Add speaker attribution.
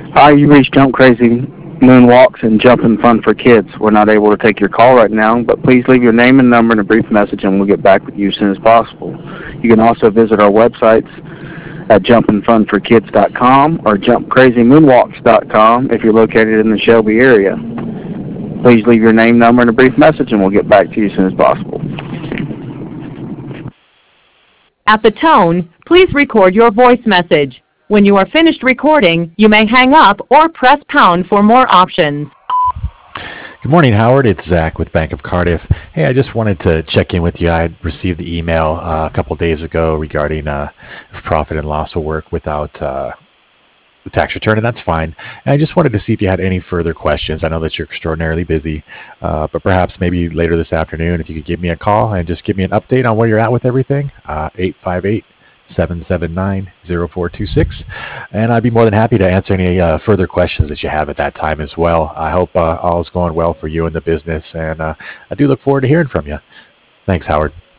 Speaker 1: Hi, you reached Jump Crazy Moonwalks and Jumping Fun for Kids. We're not able to take your call right now, but please leave your name and number and a brief message, and we'll get back with you as soon as possible. You can also visit our websites at jumpingfunforkids.com or jumpcrazymoonwalks.com if you're located in the Shelby area. Please leave your name, number, and a brief message, and we'll get back to you as soon as possible.
Speaker 2: At the tone, please record your voice message. When you are finished recording, you may hang up or press pound for more options.
Speaker 3: Good morning, Howard. It's Zach with Bank of Cardiff. Hey, I just wanted to check in with you. I had received the email a couple days ago regarding profit and loss will work without the tax return, and that's fine. And I just wanted to see if you had any further questions. I know that you're extraordinarily busy, but perhaps maybe later this afternoon, if you could give me a call and just give me an update on where you're at with everything, 858-779-0426. And I'd be more than happy to answer any further questions that you have at that time as well. I hope all is going well for you and the business, and I do look forward to hearing from you. Thanks, Howard.